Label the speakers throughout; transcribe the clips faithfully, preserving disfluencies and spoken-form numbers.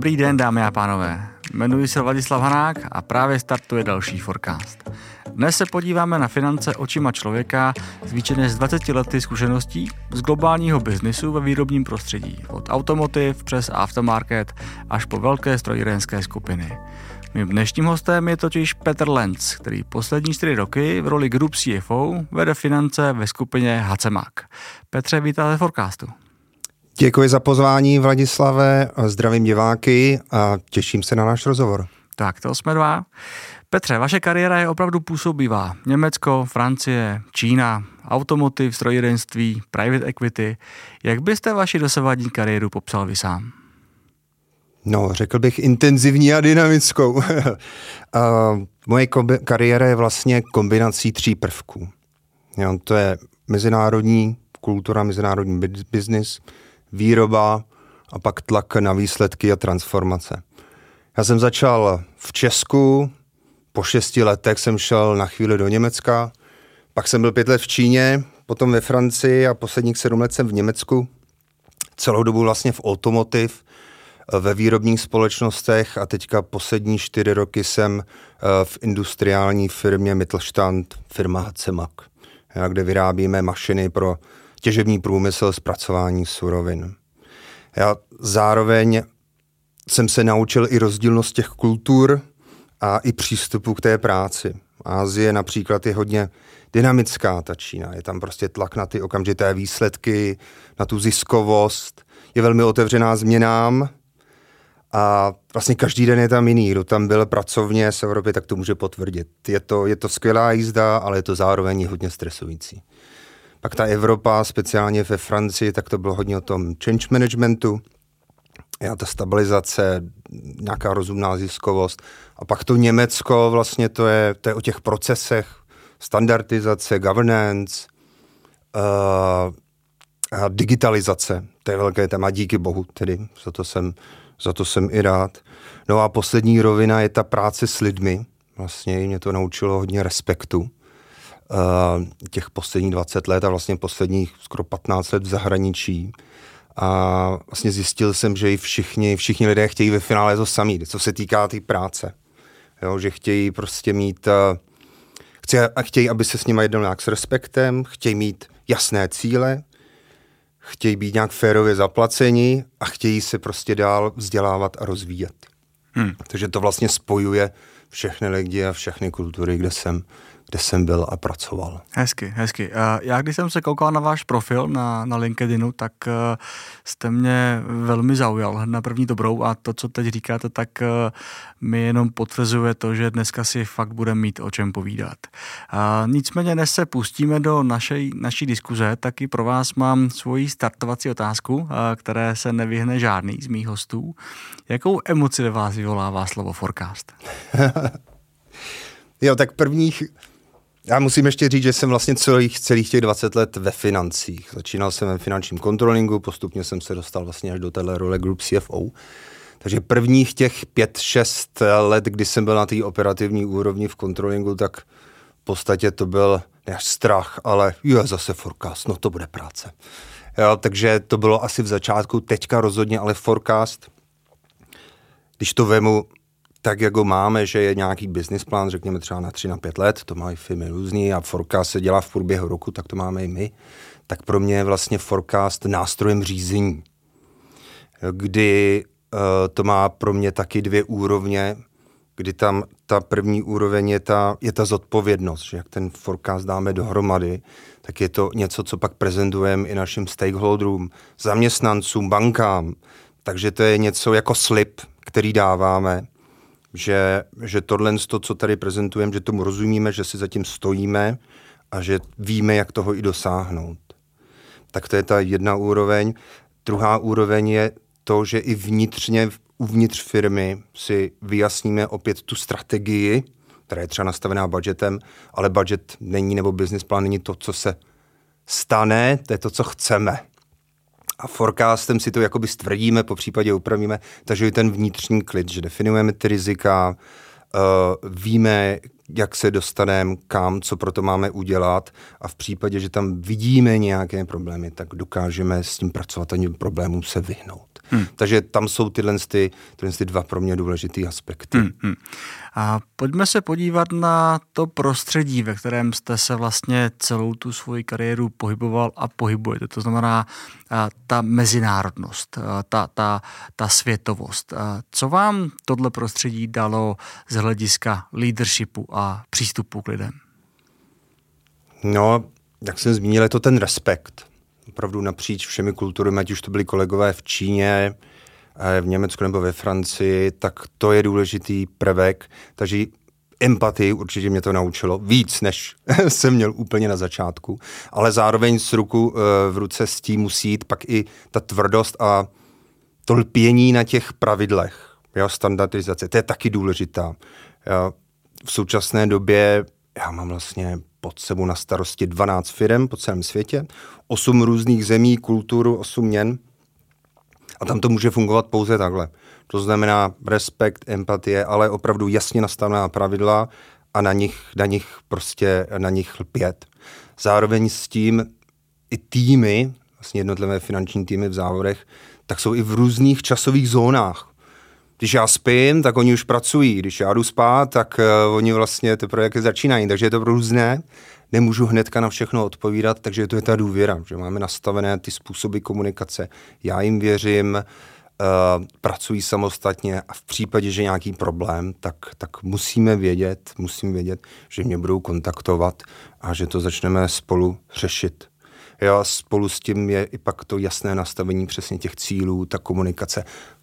Speaker 1: Dobrý den, dámy a pánové. Jmenuji se Vladislav Hanák a právě startuje další Forecast. Dnes se podíváme na finance očima člověka s více než dvaceti lety zkušeností z globálního biznisu ve výrobním prostředí. Od automotiv přes aftermarket až po velké strojírenské skupiny. Mým dnešním hostem je totiž Petr Lenz, který poslední čtyři roky v roli Group C F O vede finance ve skupině Hacemák. Petře, vítám ve Forecastu.
Speaker 2: Děkuji za pozvání, Vladislave, zdravím diváky a těším se na náš rozhovor.
Speaker 1: Tak, to jsme dva. Petře, vaše kariéra je opravdu působivá. Německo, Francie, Čína, automotiv, strojírenství, private equity. Jak byste vaši dosavadní kariéru popsal vy sám?
Speaker 2: No, řekl bych intenzivní a dynamickou. uh, moje kombi- kariéra je vlastně kombinací tří prvků. Jo, to je mezinárodní kultura, mezinárodní biznis, výroba a pak tlak na výsledky a transformace. Já jsem začal v Česku, po šesti letech jsem šel na chvíli do Německa, pak jsem byl pět let v Číně, potom ve Francii a posledních sedm let jsem v Německu. Celou dobu vlastně v automotiv, ve výrobních společnostech a teďka poslední čtyři roky jsem v industriální firmě Mittelstand, firma Hacemák, kde vyrábíme mašiny pro těžební průmysl, zpracování surovin. Já zároveň jsem se naučil i rozdílnost těch kultur a i přístupu k té práci. Asie například je hodně dynamická, ta Čína. Je tam prostě tlak na ty okamžité výsledky, na tu ziskovost. Je velmi otevřená změnám a vlastně každý den je tam jiný. Kdo tam byl pracovně z Evropy, tak to může potvrdit. Je to, je to skvělá jízda, ale je to zároveň hodně stresující. Pak ta Evropa, speciálně ve Francii, tak to bylo hodně o tom change managementu, a ta stabilizace, nějaká rozumná ziskovost. A pak to Německo, vlastně to je, to je o těch procesech, standardizace, governance, uh, a digitalizace. To je velké téma, díky bohu tedy, za to jsem, za to jsem i rád. No a poslední rovina je ta práce s lidmi. Vlastně mě to naučilo hodně respektu. Uh, těch posledních dvacet let a vlastně posledních skoro patnáct let v zahraničí. A vlastně zjistil jsem, že i všichni, všichni lidé chtějí ve finále to samý, co se týká té tý práce. Jo, že chtějí prostě mít, uh, chtějí, chtějí, aby se s nimi jednalo nějak s respektem, chtějí mít jasné cíle, chtějí být nějak férově zaplaceni a chtějí se prostě dál vzdělávat a rozvíjet. Hmm. Takže to vlastně spojuje všechny lidi a všechny kultury, kde jsem kde jsem byl a pracoval.
Speaker 1: Hezky, hezky. Já když jsem se koukal na váš profil na, na LinkedInu, tak jste mě velmi zaujal na první dobrou a to, co teď říkáte, tak mi jenom potvrzuje to, že dneska si fakt budeme mít o čem povídat. Nicméně dnes se pustíme do našej, naší diskuze, tak i pro vás mám svoji startovací otázku, které se nevyhne žádný z mých hostů. Jakou emoci ve vás vyvolává slovo Forecast?
Speaker 2: Jo, tak prvních... Já musím ještě říct, že jsem vlastně celých, celých těch dvacet let ve financích. Začínal jsem ve finančním kontrolingu, postupně jsem se dostal vlastně až do téhle role Group C F O. Takže prvních těch pět, šest let, kdy jsem byl na té operativní úrovni v kontrolingu, tak v podstatě to byl ne až strach, ale jo, zase Forecast, no to bude práce. Jo, takže to bylo asi v začátku, teďka rozhodně, ale Forecast, když to vemu, tak jak ho máme, že je nějaký business plán, řekněme třeba na tři, na pět let, to mají firmy různý a Forecast se dělá v průběhu roku, tak to máme i my, tak pro mě je vlastně Forecast nástrojem řízení, kdy uh, to má pro mě taky dvě úrovně, kdy tam ta první úroveň je ta, je ta zodpovědnost, že jak ten Forecast dáme dohromady, tak je to něco, co pak prezentujeme i našim stakeholderům, zaměstnancům, bankám, takže to je něco jako slib, který dáváme, že, že tohle, to, co tady prezentujeme, že tomu rozumíme, že si zatím stojíme a že víme, jak toho i dosáhnout. Tak to je ta jedna úroveň. Druhá úroveň je to, že i vnitřně, uvnitř firmy si vyjasníme opět tu strategii, která je třeba nastavená budgetem, ale budget není, nebo business plán není to, co se stane, to je to, co chceme. A forecastem si to jakoby stvrdíme, po případě upravíme, takže je ten vnitřní klid, že definujeme ty rizika, uh, víme, jak se dostaneme, kam, co pro to máme udělat a v případě, že tam vidíme nějaké problémy, tak dokážeme s tím pracovat a těm problémům se vyhnout. Hmm. Takže tam jsou tyhle, ty, tyhle ty dva pro mě důležitý aspekty. Hmm, hmm.
Speaker 1: A pojďme se podívat na to prostředí, ve kterém jste se vlastně celou tu svoji kariéru pohyboval a pohybujete. To znamená a, ta mezinárodnost, a, ta, ta, ta světovost. A co vám tohle prostředí dalo z hlediska leadershipu a přístupu k lidem?
Speaker 2: No, jak jsem zmínil, je to ten respekt. Opravdu napříč všemi kulturami, ať už to byli kolegové v Číně, v Německu nebo ve Francii, tak to je důležitý prvek. Takže empatii určitě mě to naučilo víc, než jsem měl úplně na začátku. Ale zároveň s ruku v ruce s tím musí jít pak i ta tvrdost a to lpění na těch pravidlech. Jo, standardizace, to je taky důležitá. Jo, v současné době já mám vlastně pod sebou na starosti dvanáct firem po celém světě, osm různých zemí, kulturu, osm měn. A tam to může fungovat pouze takhle. To znamená respekt, empatie, ale opravdu jasně nastavená pravidla a na nich, na nich prostě na nich lpět. Zároveň s tím i týmy, vlastně jednotlivé finanční týmy v závodech, tak jsou i v různých časových zónách. Když já spím, tak oni už pracují. Když já jdu spát, tak uh, oni vlastně teprve začínají. Takže je to různé. Nemůžu hnedka na všechno odpovídat, takže to je ta důvěra, že máme nastavené ty způsoby komunikace. Já jim věřím, uh, pracují samostatně a v případě, že nějaký problém, tak, tak musíme vědět, musím vědět, že mě budou kontaktovat a že to začneme spolu řešit. Jo, spolu s tím je i pak to jasné nastavení přesně těch cílů, ta komunikace.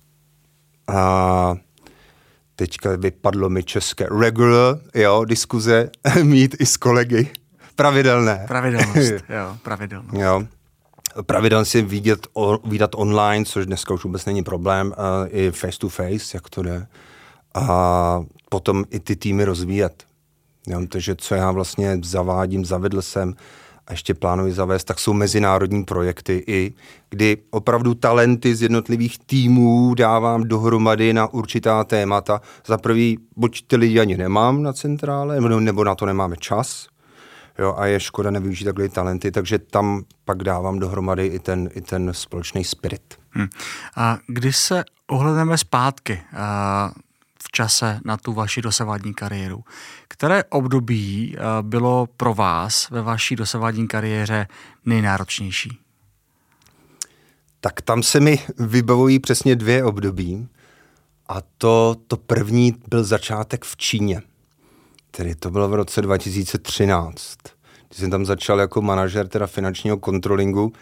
Speaker 2: A teďka vypadlo mi české regular, jo, diskuze mít i s kolegy. Pravidelné.
Speaker 1: Pravidelnost, jo, pravidelnost.
Speaker 2: Jo. Pravidelně si vidět, o, vidět online, což dneska už vůbec není problém, uh, i face to face, jak to jde. A potom i ty týmy rozvíjet. Jo, takže co já vlastně zavádím, zavedl jsem a ještě plánuji zavést, tak jsou mezinárodní projekty, i kdy opravdu talenty z jednotlivých týmů dávám dohromady na určitá témata. Za prvý, buď ty lidi ani nemám na centrále, nebo na to nemáme čas, jo, a je škoda nevyužít takové talenty, takže tam pak dávám dohromady i ten, i ten společný spirit.
Speaker 1: Hmm. A když se ohledneme zpátky a v čase na tu vaši dosavadní kariéru, které období bylo pro vás ve vaší dosavadní kariéře nejnáročnější?
Speaker 2: Tak tam se mi vybavují přesně dvě období a to, to první byl začátek v Číně. Tedy to bylo v roce dva tisíce třináct, kdy jsem tam začal jako manažer teda finančního kontrolingu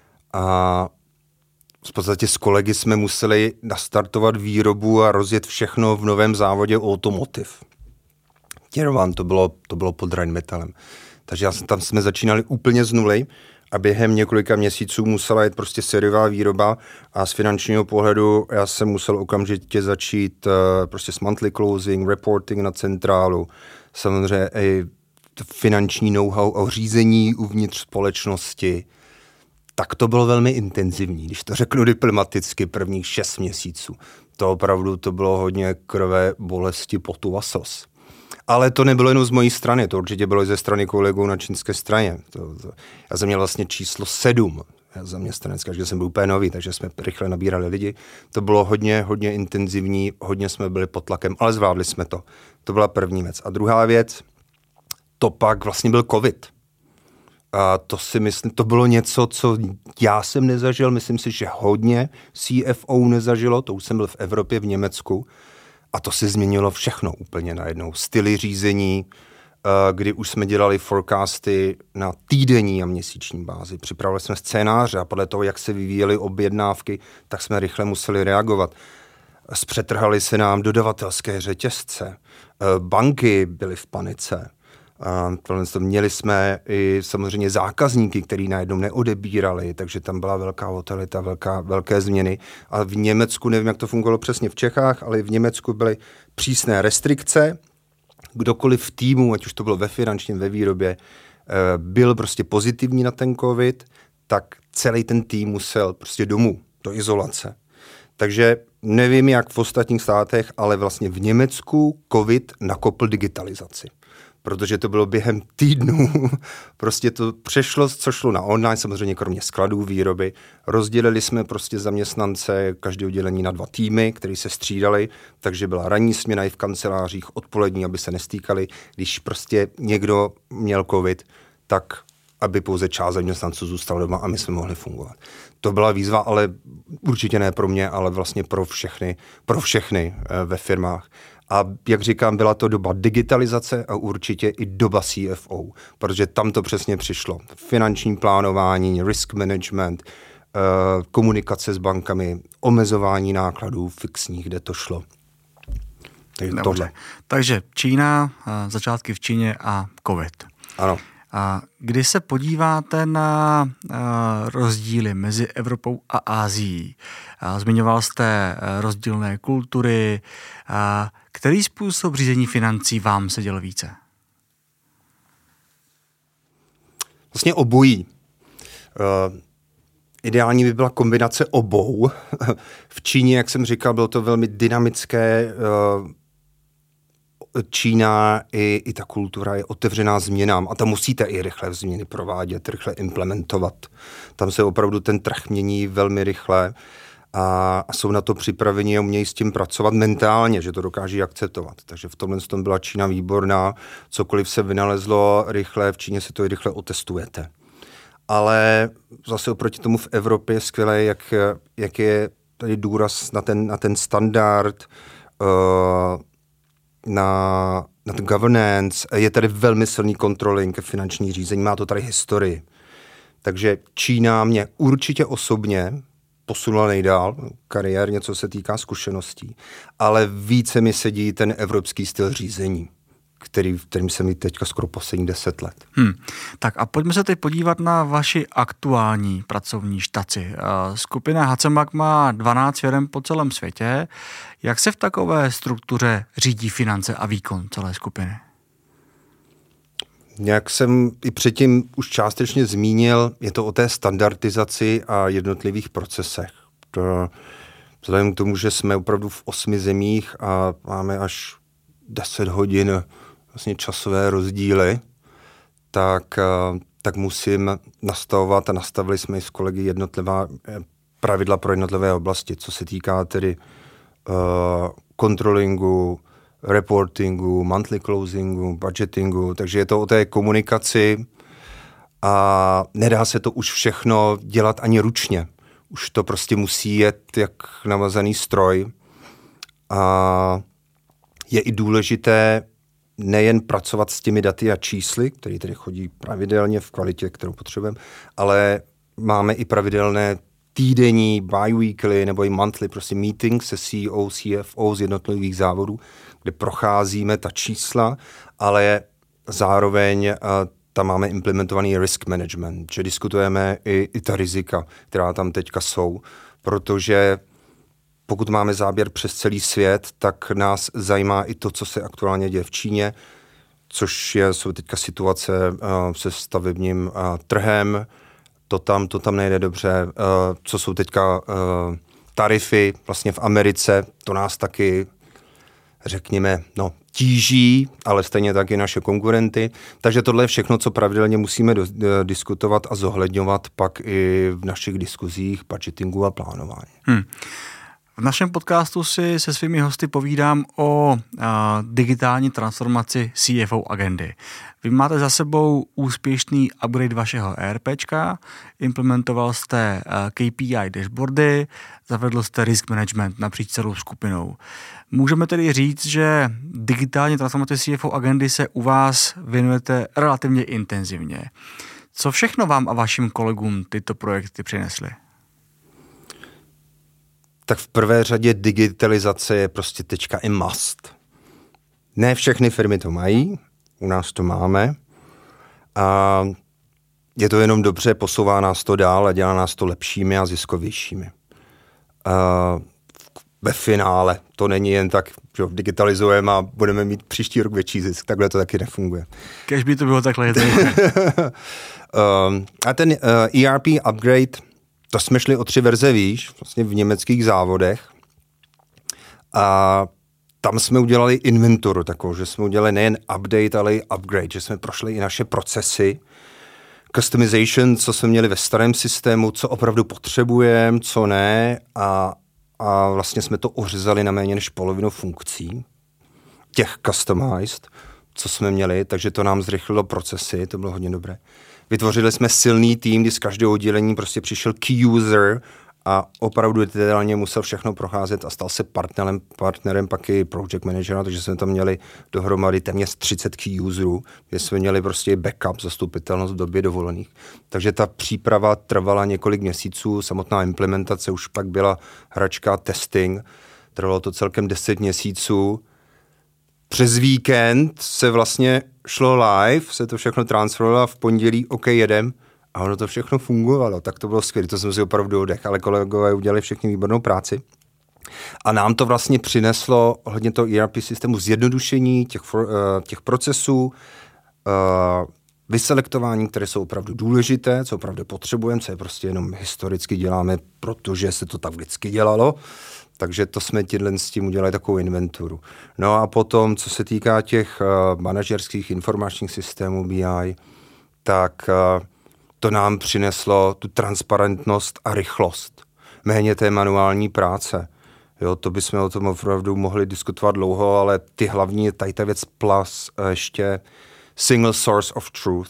Speaker 2: a v podstatě s kolegy jsme museli nastartovat výrobu a rozjet všechno v novém závodě Automotive. Těrovan, to bylo, to bylo pod Rheinmetallem. Takže já jsem, tam jsme začínali úplně z nuly a během několika měsíců musela jít prostě sériová výroba a z finančního pohledu já jsem musel okamžitě začít uh, prostě s monthly closing, reporting na centrálu, samozřejmě i finanční know-how o řízení uvnitř společnosti. Tak to bylo velmi intenzivní, když to řeknu diplomaticky, prvních šest měsíců. To opravdu to bylo hodně krve, bolesti, potu a sos. Ale to nebylo jenom z mojí strany, to určitě bylo i ze strany kolegů na čínské straně. To, to, já jsem měl vlastně číslo sedm zaměstnanecké, takže jsem byl úplně nový, takže jsme rychle nabírali lidi. To bylo hodně, hodně intenzivní, hodně jsme byli pod tlakem, ale zvládli jsme to. To byla první věc. A druhá věc, to pak vlastně byl covid. A to si myslím, to bylo něco, co já jsem nezažil, myslím si, že hodně C F O nezažilo, to už jsem byl v Evropě, v Německu, a to se změnilo všechno úplně najednou. Styly řízení, kdy už jsme dělali forecasty na týdenní a měsíční bázi. Připravili jsme scénáře a podle toho, jak se vyvíjely objednávky, tak jsme rychle museli reagovat. Zpřetrhaly se nám dodavatelské řetězce, banky byly v panice. A měli jsme i samozřejmě zákazníky, který najednou neodebírali, takže tam byla velká volatilita, velká, velké změny. A v Německu, nevím, jak to fungovalo přesně v Čechách, ale v Německu byly přísné restrikce. Kdokoliv v týmu, ať už to bylo ve finančním, ve výrobě, byl prostě pozitivní na ten covid, tak celý ten tým musel prostě domů, do izolace. Takže nevím, jak v ostatních státech, ale vlastně v Německu covid nakopl digitalizaci. protože to bylo během týdnů. Prostě to přešlo, co šlo na online, samozřejmě kromě skladů, výroby. Rozdělili jsme prostě zaměstnance, každé oddělení na dva týmy, které se střídali, takže byla ranní směna i v kancelářích, odpolední, aby se nestýkali. Když prostě někdo měl covid, tak aby pouze část zaměstnanců zůstala doma a my jsme mohli fungovat. To byla výzva, ale určitě ne pro mě, ale vlastně pro všechny, pro všechny ve firmách. A jak říkám, byla to doba digitalizace a určitě i doba C F O, protože tam to přesně přišlo. Finanční plánování, risk management, komunikace s bankami, omezování nákladů fixních, kde to šlo. Takže, tohle.
Speaker 1: Takže Čína, začátky v Číně a covid.
Speaker 2: Ano.
Speaker 1: A když se podíváte na rozdíly mezi Evropou a Asií, zmiňoval jste rozdílné kultury, který způsob řízení financí vám seděl více?
Speaker 2: Vlastně obojí. Uh, ideální by byla kombinace obou. V Číně, jak jsem říkal, bylo to velmi dynamické. Uh, Čína i, i ta kultura je otevřená změnám a tam musíte i rychle změny provádět, rychle implementovat. Tam se opravdu ten trh mění velmi rychle a, a jsou na to připraveni a umějí s tím pracovat mentálně, že to dokáží akceptovat. Takže v tomhle tom byla Čína výborná, cokoliv se vynalezlo rychle, v Číně se to i rychle otestujete. Ale zase oproti tomu v Evropě je skvělé, jak, jak je tady důraz na ten, na ten standard, uh, Na, na ten governance, je tady velmi silný controlling, finanční řízení, má to tady historii. Takže Čína mě určitě osobně posunula nejdál, kariérně, co se týká zkušeností, ale více mi sedí ten evropský styl řízení, který, kterým jsem teďka skoro poslední deset let.
Speaker 1: Hmm. Tak a pojďme se teď podívat na vaši aktuální pracovní štaci. Skupina Hacemak má dvanáct firem po celém světě. Jak se v takové struktuře řídí finance a výkon celé skupiny?
Speaker 2: Jak jsem i předtím už částečně zmínil, je to o té standardizaci a jednotlivých procesech. To, vzhledem k tomu, že jsme opravdu v osmi zemích a máme až deset hodin vlastně časové rozdíly, tak, tak musím nastavovat a nastavili jsme s kolegy jednotlivá pravidla pro jednotlivé oblasti, co se týká tedy uh, controllingu, reportingu, monthly closingu, budgetingu, takže je to o té komunikaci a nedá se to už všechno dělat ani ručně. Už to prostě musí jet jak navazaný stroj a je i důležité nejen pracovat s těmi daty a čísly, které tedy chodí pravidelně v kvalitě, kterou potřebujeme, ale máme i pravidelné týdenní, bi-weekly nebo i monthly prostě meeting se C E O, C F O z jednotlivých závodů, kde procházíme ta čísla, ale zároveň uh, tam máme implementovaný risk management, že diskutujeme i, i ta rizika, která tam teďka jsou, protože pokud máme záběr přes celý svět, tak nás zajímá i to, co se aktuálně děje v Číně, což je, jsou teďka situace uh, se stavebním uh, trhem, to tam, to tam nejde dobře, uh, co jsou teďka uh, tarify vlastně v Americe, to nás taky, řekněme, no, tíží, ale stejně tak i naše konkurenty. Takže tohle je všechno, co pravidelně musíme do, do, diskutovat a zohledňovat pak i v našich diskuzích, budgetingu a plánování. Hmm.
Speaker 1: V našem podcastu si se svými hosty povídám o a, digitální transformaci C F O agendy. Vy máte za sebou úspěšný upgrade vašeho ERPčka, implementoval jste a, K P I dashboardy, zavedl jste risk management napříč celou skupinou. Můžeme tedy říct, že digitální transformaci C F O agendy se u vás věnujete relativně intenzivně. Co všechno vám a vašim kolegům tyto projekty přinesly?
Speaker 2: Tak v prvé řadě digitalizace je prostě teďka i must. Ne všechny firmy to mají, u nás to máme a je to jenom dobře, posouvá nás to dál a dělá nás to lepšími a ziskovějšími. A ve finále to není jen tak, že digitalizujeme a budeme mít příští rok větší zisk, takhle to taky nefunguje.
Speaker 1: Kež by to bylo takhle.
Speaker 2: um, a ten uh, E R P upgrade, to jsme šli o tři verze výš, vlastně v německých závodech. A tam jsme udělali inventuru takovou, že jsme udělali nejen update, ale i upgrade, že jsme prošli i naše procesy, customization, co jsme měli ve starém systému, co opravdu potřebujeme, co ne a, a vlastně jsme to ořezali na méně než polovinu funkcí, těch customized, co jsme měli, takže to nám zrychlilo procesy, to bylo hodně dobré. Vytvořili jsme silný tým, kdy z každého oddělení prostě přišel key user a opravdu detailně musel všechno procházet a stal se partnerem, partnerem pak i project managera, takže jsme tam měli dohromady téměř třicet key userů, kde jsme měli prostě backup, zastupitelnost v době dovolených. Takže ta příprava trvala několik měsíců, samotná implementace už pak byla hračka testing, trvalo to celkem deset měsíců. Přes víkend se vlastně šlo live, se to všechno transferovalo v pondělí, OK, jedem, a ono to všechno fungovalo, tak to bylo skvělé, to jsem si opravdu oddech, ale kolegové udělali všechny výbornou práci. A nám to vlastně přineslo hodně toho E R P systému zjednodušení těch, uh, těch procesů, uh, vyselektování, které jsou opravdu důležité, co opravdu potřebujeme, co je prostě jenom historicky děláme, protože se to tak vždycky dělalo. Takže to jsme tímhle s tím udělali takovou inventuru. No a potom, co se týká těch uh, manažerských informačních systémů B I, tak uh, to nám přineslo tu transparentnost a rychlost. Méně té manuální práce. Jo, to bychom o tom opravdu mohli diskutovat dlouho, ale ty hlavní je tady ta věc plus uh, ještě single source of truth.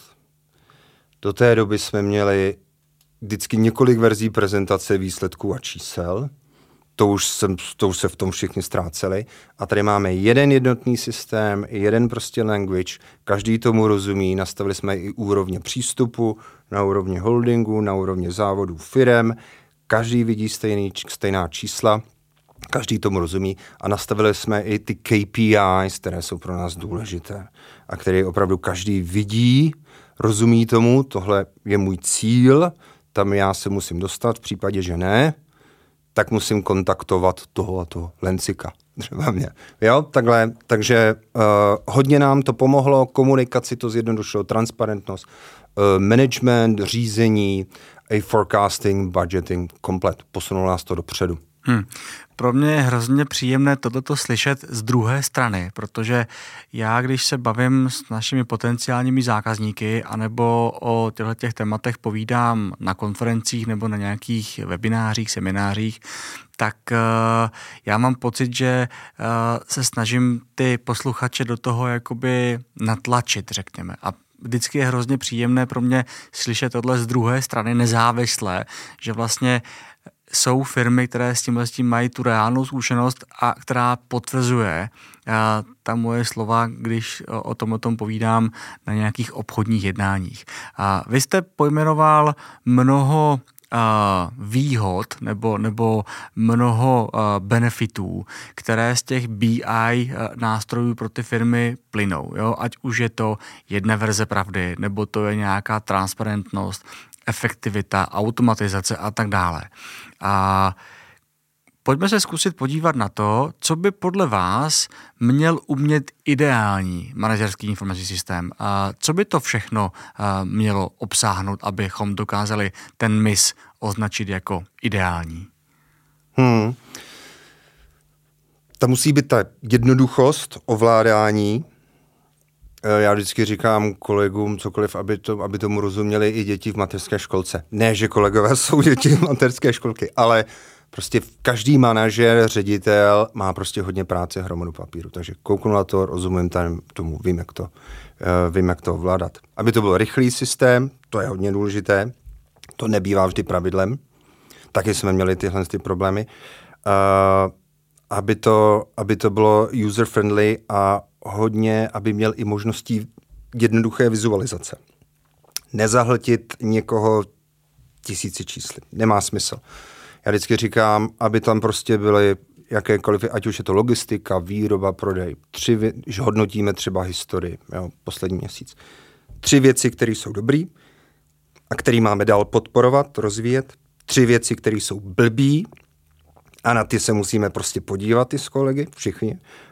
Speaker 2: Do té doby jsme měli vždycky několik verzí prezentace výsledků a čísel. To už, jsem, to už se v tom všichni ztráceli. A tady máme jeden jednotný systém, jeden prostě language, každý tomu rozumí, nastavili jsme i úrovně přístupu, na úrovni holdingu, na úrovni závodů firem, každý vidí stejný, stejná čísla, každý tomu rozumí a nastavili jsme i ty K P Is, které jsou pro nás důležité a které opravdu každý vidí, rozumí tomu, tohle je můj cíl, tam já se musím dostat, v případě, že ne, tak musím kontaktovat toho a toho Lencika. Třeba mě. Jo, takhle, takže uh, hodně nám to pomohlo, komunikaci to zjednodušilo, transparentnost, uh, management, řízení, a forecasting, budgeting, komplet. Posunulo nás to dopředu.
Speaker 1: Hmm. Pro mě je hrozně příjemné tohleto slyšet z druhé strany, protože já, když se bavím s našimi potenciálními zákazníky anebo o těchto těch tématech povídám na konferencích nebo na nějakých webinářích, seminářích, tak uh, já mám pocit, že uh, se snažím ty posluchače do toho jakoby natlačit, řekněme. A vždycky je hrozně příjemné pro mě slyšet tohle z druhé strany nezávislé, že vlastně jsou firmy, které s tímhle s tím mají tu reálnou zkušenost a která potvrzuje a, ta moje slova, když o, o tom o tom povídám na nějakých obchodních jednáních. A vy jste pojmenoval mnoho a, výhod nebo, nebo mnoho a, benefitů, které z těch B I nástrojů pro ty firmy plynou. Jo? Ať už je to jedna verze pravdy, nebo to je nějaká transparentnost, efektivita, automatizace a tak dále. A pojďme se zkusit podívat na to, co by podle vás měl umět ideální manažerský informační systém. A co by to všechno mělo obsáhnout, abychom dokázali ten M I S označit jako ideální?
Speaker 2: Hmm. Ta musí být ta jednoduchost ovládání. Já vždycky říkám kolegům cokoliv, aby, to, aby tomu rozuměli i děti v mateřské školce. Ne, že kolegové jsou děti v mateřské školky, ale prostě každý manažer, ředitel má prostě hodně práce, hromadu papíru. Takže kouknu na to, rozumím tam tomu, vím jak, to, uh, vím, jak to ovládat. Aby to byl rychlý systém, to je hodně důležité, to nebývá vždy pravidlem, taky jsme měli tyhle ty problémy. Uh, aby, to, aby to bylo user-friendly a hodně, aby měl i možností jednoduché vizualizace. Nezahltit někoho tisíci čísly. Nemá smysl. Já vždycky říkám, aby tam prostě byly jakékoliv, ať už je to logistika, výroba, prodej. Tři vě- že hodnotíme třeba historii, jo, poslední měsíc. Tři věci, které jsou dobrý a které máme dál podporovat, rozvíjet. Tři věci, které jsou blbý a na ty se musíme prostě podívat i s kolegy, všichni,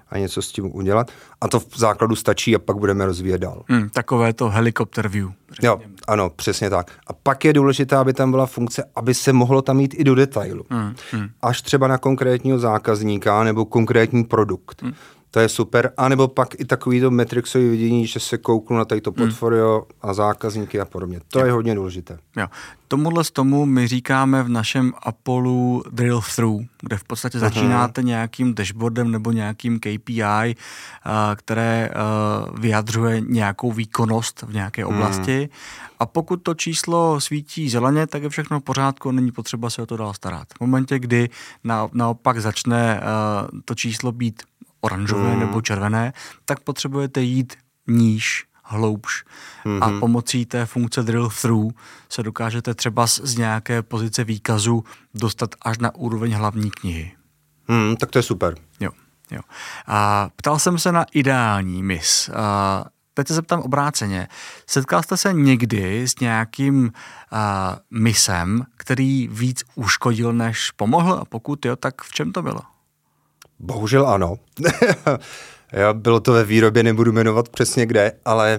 Speaker 2: a něco s tím udělat. A to v základu stačí a pak budeme rozvíjet dál.
Speaker 1: Hmm, takové to helikopter view.
Speaker 2: Jo, ano, přesně tak. A pak je důležité, aby tam byla funkce, aby se mohlo tam jít i do detailu. Hmm, hmm. Až třeba na konkrétního zákazníka nebo konkrétní produkt. Hmm. To je super. A nebo pak i takovýto metrixové vidění, že se kouknu na tato portfolio hmm. a zákazníky a podobně. To jo. je hodně důležité.
Speaker 1: Jo. Tomuhle z tomu my říkáme v našem Apollu drill through, kde v podstatě uh-huh. začínáte nějakým dashboardem nebo nějakým K P I, které vyjadřuje nějakou výkonnost v nějaké oblasti. Hmm. A pokud to číslo svítí zeleně, tak je všechno v pořádku, není potřeba se o to dál starat. V momentě, kdy na, naopak začne to číslo být oranžové hmm. nebo červené, tak potřebujete jít níž, hloubš hmm. a pomocí té funkce drill through se dokážete třeba z, z nějaké pozice výkazu dostat až na úroveň hlavní knihy.
Speaker 2: Hmm, tak to je super.
Speaker 1: Jo, jo. A ptal jsem se na ideální mis. A teď se zeptám obráceně. Setkal jste se někdy s nějakým a, misem, který víc uškodil, než pomohl? A pokud jo, tak v čem to bylo?
Speaker 2: Bohužel ano. Já, bylo to ve výrobě, nebudu jmenovat přesně kde, ale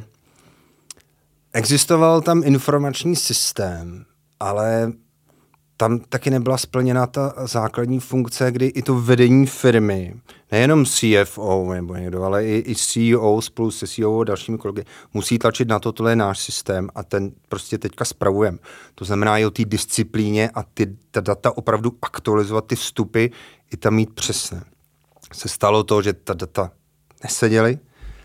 Speaker 2: existoval tam informační systém, ale tam taky nebyla splněna ta základní funkce, kdy i to vedení firmy, nejenom C F O nebo někdo, ale i, i C E O spolu se C E O a dalšími kolegy musí tlačit na to, tohle je náš systém a ten prostě teďka spravujeme. To znamená i o té disciplíně a ty, ta data opravdu aktualizovat, ty vstupy i tam mít přesné. Se stalo to, že ta data neseděly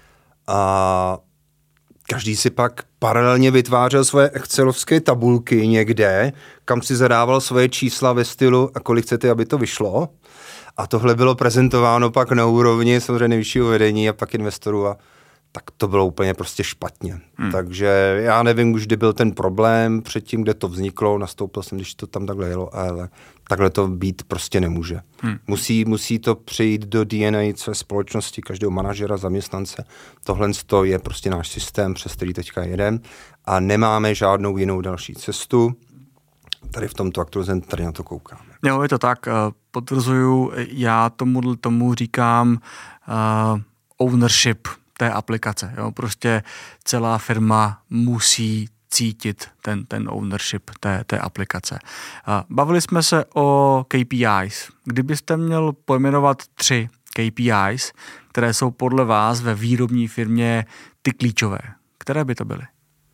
Speaker 2: a každý si pak paralelně vytvářel svoje excelovské tabulky někde, kam si zadával svoje čísla ve stylu a kolik chcete, aby to vyšlo. A tohle bylo prezentováno pak na úrovni samozřejmě nejvyššího vedení a pak investorů a tak to bylo úplně prostě špatně. Hmm. Takže já nevím už, kdy byl ten problém předtím, kde to vzniklo, nastoupil jsem, když to tam takhle jelo, ale takhle to být prostě nemůže. Hmm. Musí, musí to přejít do D N A své společnosti, každého manažera, zaměstnance. Tohle je prostě náš systém, přes který teďka jedem a nemáme žádnou jinou další cestu. Tady v tomto aktualizem tady na to koukáme.
Speaker 1: Jo, je to tak, potvrzuju, já tomu, tomu říkám uh, ownership té aplikace. Jo? Prostě celá firma musí cítit ten, ten ownership té, té aplikace. Bavili jsme se o K P Is. Kdybyste měl pojmenovat tři K P Is, které jsou podle vás ve výrobní firmě ty klíčové, které by to byly?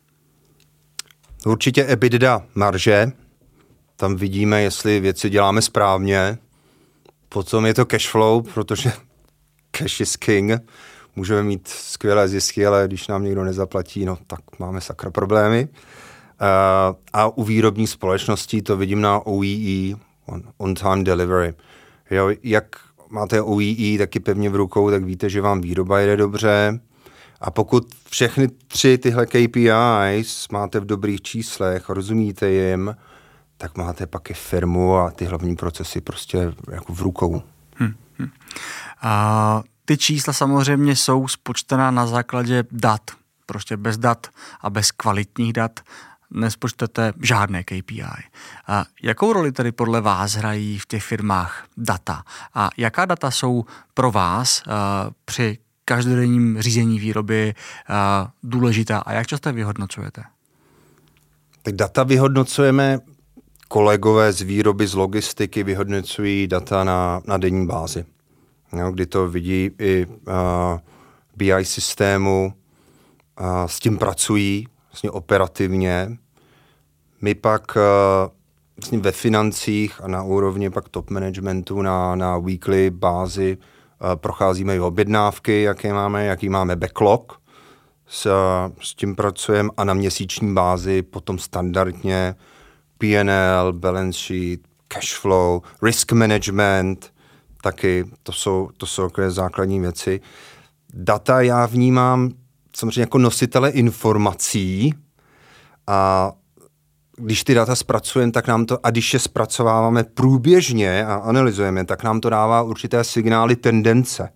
Speaker 2: Určitě EBITDA, marže. Tam vidíme, jestli věci děláme správně. Potom je to cash flow, protože cash is king. Můžeme mít skvělé zisky, ale když nám někdo nezaplatí, no tak máme sakra problémy. Uh, a u výrobní společností to vidím na O E E, on, on time delivery. Jo, jak máte O E E taky pevně v rukou, tak víte, že vám výroba jede dobře. A pokud všechny tři tyhle K P Is máte v dobrých číslech, rozumíte jim, tak máte pak i firmu a ty hlavní procesy prostě jako v rukou. Hmm, hmm.
Speaker 1: A ty čísla samozřejmě jsou spočtená na základě dat. Prostě bez dat a bez kvalitních dat nespočtete žádné K P I. A jakou roli tedy podle vás hrají v těch firmách data? A jaká data jsou pro vás uh, při každodenním řízení výroby uh, důležitá a jak často vyhodnocujete?
Speaker 2: Tak data vyhodnocujeme, kolegové z výroby, z logistiky vyhodnocují data na, na denní bázi. Jo, kdy to vidí i uh, B I systému, uh, s tím pracují vlastně operativně. My pak uh, vlastně ve financích a na úrovni pak top managementu na, na weekly bázi uh, procházíme i objednávky, jaké máme, jaký máme backlog, s, s tím pracujeme a na měsíční bázi potom standardně P and L, balance sheet, cash flow, risk management, taky to jsou, to jsou takové základní věci. Data já vnímám samozřejmě jako nositele informací a když ty data zpracujeme, tak nám to, a když je zpracováváme průběžně a analyzujeme, tak nám to dává určité signály tendence.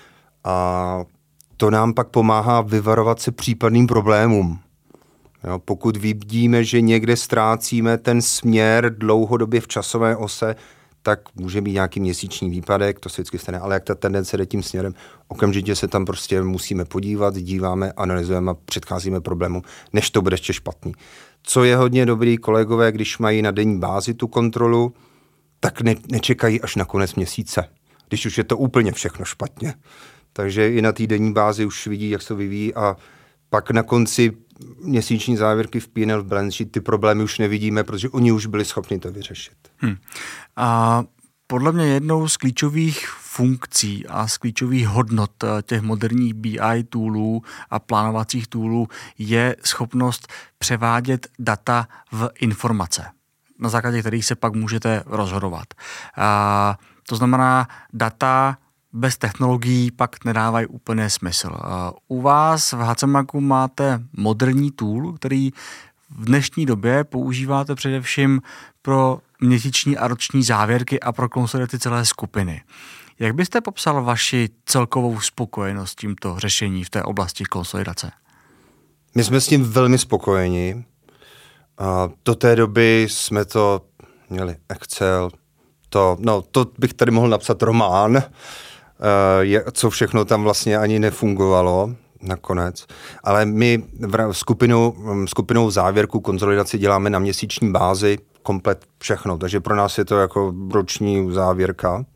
Speaker 2: A to nám pak pomáhá vyvarovat se případným problémům. Jo, pokud vidíme, že někde ztrácíme ten směr dlouhodobě v časové ose, tak může být nějaký měsíční výpadek, to se vždycky stane, ale jak ta tendence jde tím směrem, okamžitě se tam prostě musíme podívat, díváme, analyzujeme a předcházíme problému, než to bude ještě špatný. Co je hodně dobrý, kolegové, když mají na denní bázi tu kontrolu, tak ne, nečekají až na konec měsíce, když už je to úplně všechno špatně. Takže i na té denní bázi už vidí, jak se to vyvíjí a pak na konci měsíční závěrky v P and L v balance sheet ty problémy už nevidíme, protože oni už byli schopni to vyřešit. Hmm.
Speaker 1: A podle mě jednou z klíčových funkcí a z klíčových hodnot těch moderních B I toolů a plánovacích toolů je schopnost převádět data v informace, na základě kterých se pak můžete rozhodovat. A to znamená, data bez technologií pak nedávají úplně smysl. U vás v HCMagu máte moderní tool, který v dnešní době používáte především pro měsíční a roční závěrky a pro konsolidaci celé skupiny. Jak byste popsal vaši celkovou spokojenost s tímto řešení v té oblasti konsolidace?
Speaker 2: My jsme s tím velmi spokojeni. A do té doby jsme to měli Excel, to, no, to bych tady mohl napsat román, je, co všechno tam vlastně ani nefungovalo nakonec. Ale my v skupinu, skupinou závěrku konsolidaci děláme na měsíční bázi komplet všechno, takže pro nás je to jako roční závěrka.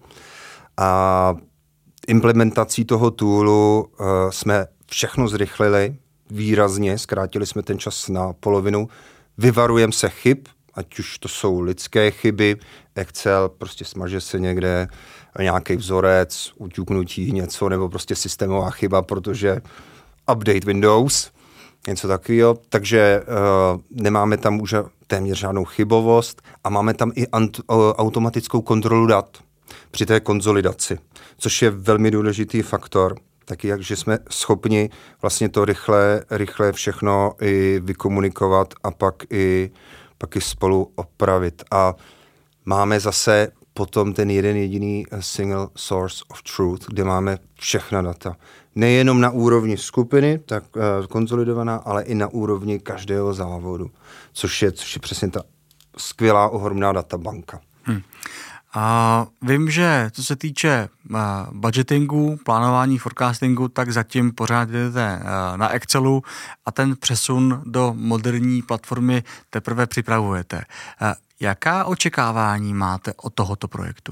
Speaker 2: A implementací toho toolu uh, jsme všechno zrychlili výrazně, zkrátili jsme ten čas na polovinu, vyvarujeme se chyb, ať už to jsou lidské chyby, Excel, prostě smaže se někde nějaký vzorec, uťuknutí něco, nebo prostě systémová chyba, protože update Windows, něco takového, takže uh, nemáme tam už téměř žádnou chybovost a máme tam i ant- uh, automatickou kontrolu dat při té konsolidaci, což je velmi důležitý faktor, taky jak, že jsme schopni vlastně to rychle, rychle všechno i vykomunikovat a pak i, pak i spolu opravit. A máme zase potom ten jeden jediný single source of truth, kde máme všechna data. Nejenom na úrovni skupiny, tak uh, konsolidovaná, ale i na úrovni každého závodu, což je, což je přesně ta skvělá, ohromná databanka. Hmm.
Speaker 1: A vím, že co se týče uh, budgetingu, plánování, forecastingu, tak zatím pořád jdete uh, na Excelu a ten přesun do moderní platformy teprve připravujete. Uh, jaká očekávání máte od tohoto projektu?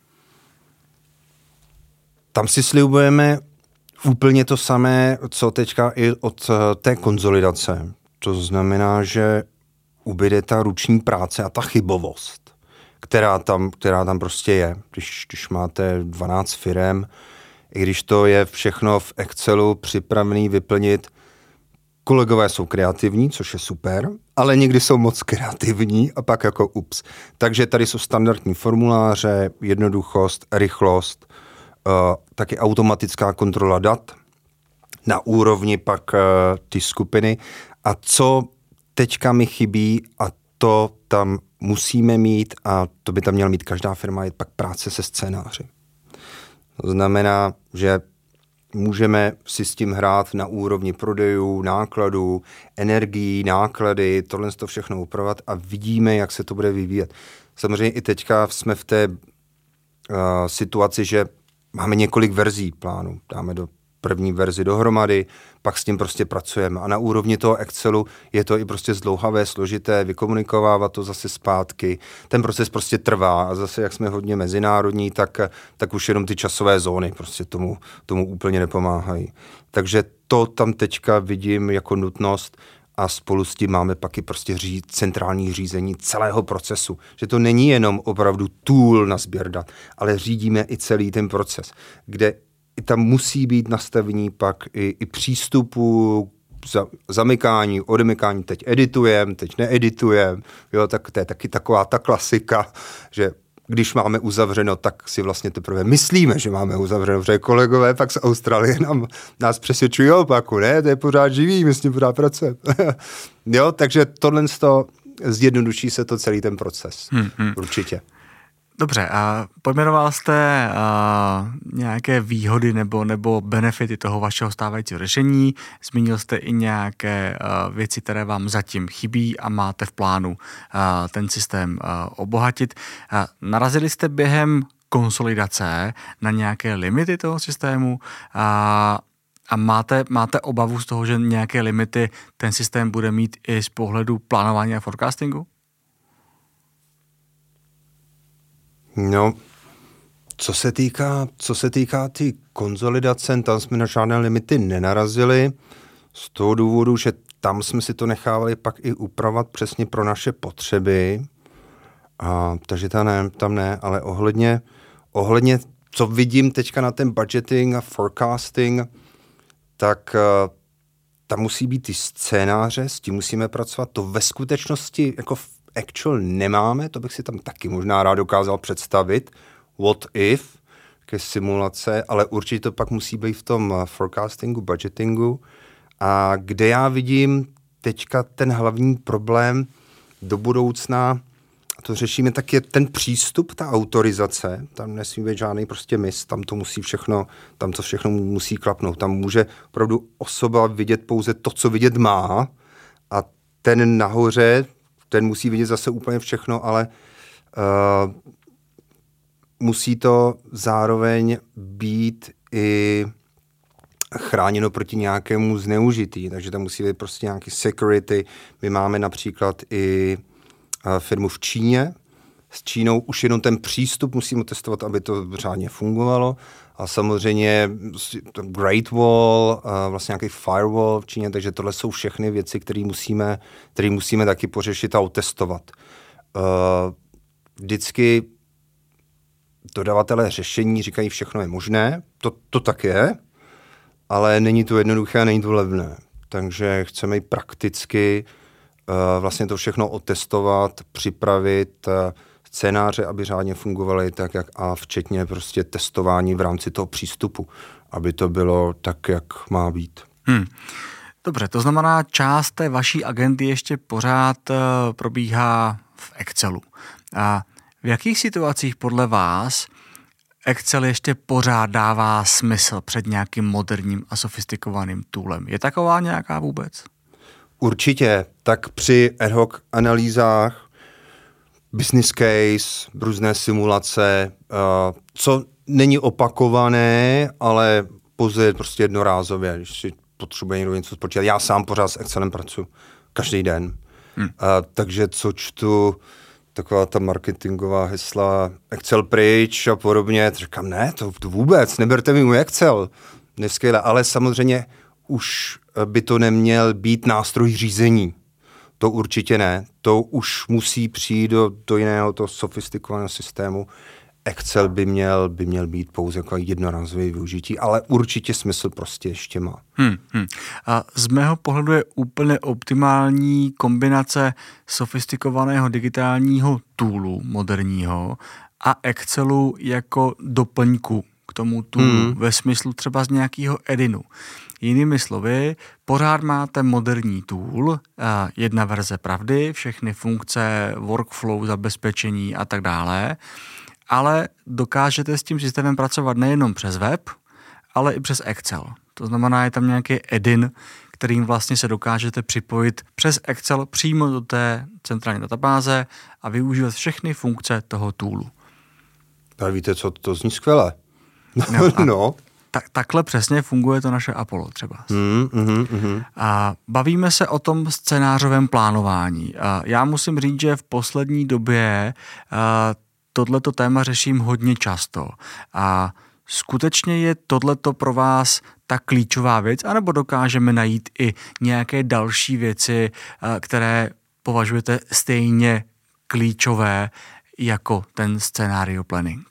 Speaker 2: Tam si slibujeme úplně to samé, co teďka i od té konsolidace. To znamená, že ubyde ta ruční práce a ta chybovost, která tam, která tam prostě je. Když, když máte dvanáct firem, i když to je všechno v Excelu připravený vyplnit, kolegové jsou kreativní, což je super, ale někdy jsou moc kreativní a pak jako ups. Takže tady jsou standardní formuláře, jednoduchost, rychlost, uh, taky automatická kontrola dat na úrovni pak uh, ty skupiny. A co teďka mi chybí a to tam musíme mít a to by tam měla mít každá firma, je pak práce se scénáři. To znamená, že můžeme si s tím hrát na úrovni prodejů, nákladů, energií, náklady, tohle to všechno upravovat a vidíme, jak se to bude vyvíjet. Samozřejmě i teďka jsme v té uh, situaci, že máme několik verzí plánu. Dáme do první verzi dohromady, pak s tím prostě pracujeme. A na úrovni toho Excelu je to i prostě zdlouhavé, složité, vykomunikovávat to zase zpátky. Ten proces prostě trvá a zase, jak jsme hodně mezinárodní, tak, tak už jenom ty časové zóny prostě tomu, tomu úplně nepomáhají. Takže to tam teďka vidím jako nutnost a spolu s tím máme pak i prostě ří, centrální řízení celého procesu. Že to není jenom opravdu tool na sběr dat, ale řídíme i celý ten proces, kde i tam musí být nastavení pak i, i přístupu, za, zamykání, odemykání, teď editujeme, teď needitujeme, jo, tak to je taky taková ta klasika, že když máme uzavřeno, tak si vlastně teprve myslíme, že máme uzavřeno, protože kolegové pak z Austrálie nám, nás přesvědčují opaku, ne, to je pořád živý, my s tím pořád pracujeme. Jo, takže tohle z toho zjednoduší se to celý ten proces, hmm, hmm. určitě.
Speaker 1: Dobře, a pojmenoval jste a, nějaké výhody nebo, nebo benefity toho vašeho stávajícího řešení, zmínil jste i nějaké a, věci, které vám zatím chybí a máte v plánu a, ten systém a, obohatit. A, narazili jste během konsolidace na nějaké limity toho systému a, a máte, máte obavu z toho, že nějaké limity ten systém bude mít i z pohledu plánování a forecastingu?
Speaker 2: No, co se týká, co se týká ty konsolidace, tam jsme na žádné limity nenarazili, z toho důvodu, že tam jsme si to nechávali pak i upravovat přesně pro naše potřeby, a, takže tam ne, tam ne, ale ohledně, ohledně, co vidím teďka na ten budgeting a forecasting, tak uh, tam musí být ty scénáře, s tím musíme pracovat, to ve skutečnosti jako v actual nemáme, to bych si tam taky možná rád dokázal představit, what if, ke simulace, ale určitě to pak musí být v tom forecastingu, budgetingu. A kde já vidím teďka ten hlavní problém do budoucna, a to řešíme, tak je ten přístup, ta autorizace, tam nesmí být žádný prostě mis, tam to musí všechno, tam to všechno musí klapnout, tam může opravdu osoba vidět pouze to, co vidět má, a ten nahoře, ten musí vidět zase úplně všechno, ale uh, musí to zároveň být i chráněno proti nějakému zneužití, takže tam musí být prostě nějaký security. My máme například i uh, firmu v Číně. S Čínou už jenom ten přístup musíme testovat, aby to řádně fungovalo. A samozřejmě Great Wall, uh, vlastně nějaký firewall v Číně, takže tohle jsou všechny věci, které musíme, které musíme taky pořešit a otestovat. Uh, vždycky dodavatelé řešení říkají, všechno je možné, to, to tak je, ale není to jednoduché a není to levné. Takže chceme i prakticky uh, vlastně to všechno otestovat, připravit uh, scénáře, aby řádně fungovaly tak, jak a včetně prostě testování v rámci toho přístupu, aby to bylo tak, jak má být.
Speaker 1: Hmm. Dobře, to znamená, část té vaší agendy ještě pořád uh, probíhá v Excelu. A v jakých situacích podle vás Excel ještě pořád dává smysl před nějakým moderním a sofistikovaným toolem? Je taková nějaká vůbec?
Speaker 2: Určitě. Tak při ad hoc analýzách, business case, různé simulace, uh, co není opakované, ale pouze prostě jednorázově, když si potřebuje někdo něco spočítat. Já sám pořád s Excelem pracuji každý den. Hmm. Uh, takže co čtu, taková ta marketingová hesla Excel pryč a podobně, říkám, ne, to, to vůbec, neberte mi můj Excel. Neskvěle, ale samozřejmě už by to neměl být nástroj řízení. To určitě ne. To už musí přijít do, do jiného toho sofistikovaného systému. Excel by měl, by měl být pouze jako jednorázové využití, ale určitě smysl prostě ještě má.
Speaker 1: Hmm, hmm. A z mého pohledu je úplně optimální kombinace sofistikovaného digitálního toolu moderního a Excelu jako doplňku k tomu toolu hmm. ve smyslu třeba z nějakého edinu. Jinými slovy, pořád máte moderní tool, jedna verze pravdy, všechny funkce, workflow, zabezpečení a tak dále, ale dokážete s tím systémem pracovat nejenom přes web, ale i přes Excel. To znamená, je tam nějaký edin, kterým vlastně se dokážete připojit přes Excel přímo do té centrální databáze a využívat všechny funkce toho toolu.
Speaker 2: Tak víte, co to zní skvěle.
Speaker 1: No,
Speaker 2: no.
Speaker 1: Tak, takhle přesně funguje to naše Apollo třeba.
Speaker 2: Mm, mm, mm.
Speaker 1: A bavíme se o tom scénářovém plánování. A já musím říct, že v poslední době tohleto téma řeším hodně často. A skutečně je tohleto pro vás ta klíčová věc, anebo dokážeme najít i nějaké další věci, které považujete stejně klíčové jako ten scenario planning?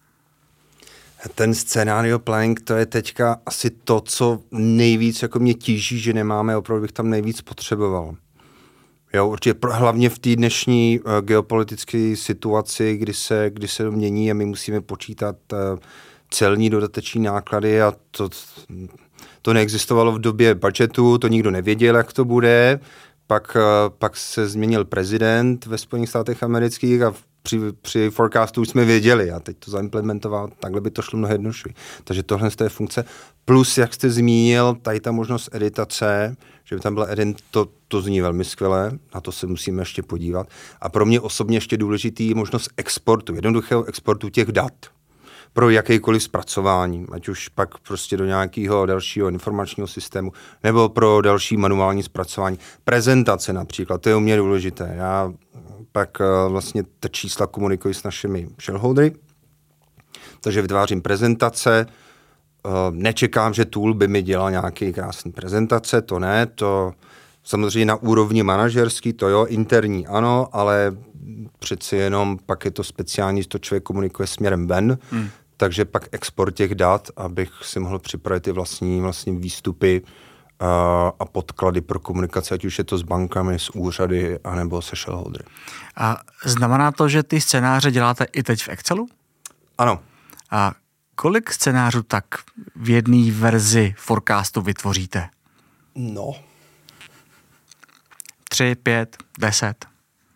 Speaker 2: Ten scenario planning, to je teďka asi to, co nejvíc jako mě tíží, že nemáme, opravdu bych tam nejvíc potřeboval. Jo, určitě hlavně v té dnešní uh, geopolitické situaci, kdy se, kdy se mění a my musíme počítat uh, celní dodateční náklady a to, to neexistovalo v době budžetu, to nikdo nevěděl, jak to bude. Pak, uh, pak se změnil prezident ve Spojených státech amerických a při, při forecastu už jsme věděli a teď to zaimplementovat, takhle by to šlo mnohem jednodušeji. Takže tohle je funkce. Plus, jak jste zmínil, tady ta možnost editace, že by tam byl edit, to, to zní velmi skvěle, na to se musíme ještě podívat. A pro mě osobně ještě důležitý je možnost exportu, jednoduchého exportu těch dat pro jakýkoliv zpracování, ať už pak prostě do nějakého dalšího informačního systému, nebo pro další manuální zpracování. Prezentace například, to je u mě důležité. Já pak vlastně ta čísla komunikuji s našimi shareholdery, takže vytvářím prezentace, nečekám, že tool by mi dělal nějaký krásný prezentace, to ne, to samozřejmě na úrovni manažerský, to jo, interní ano, ale přeci jenom pak je to speciální, to člověk komunikuje směrem ven, hmm. takže pak export těch dat, abych si mohl připravit ty vlastní, vlastní výstupy uh, a podklady pro komunikaci, ať už je to s bankami, s úřady, anebo se shareholdery.
Speaker 1: A znamená to, že ty scénáře děláte i teď v Excelu?
Speaker 2: Ano.
Speaker 1: A kolik scénářů tak v jedné verzi forecastu vytvoříte?
Speaker 2: No.
Speaker 1: Tři, pět, deset?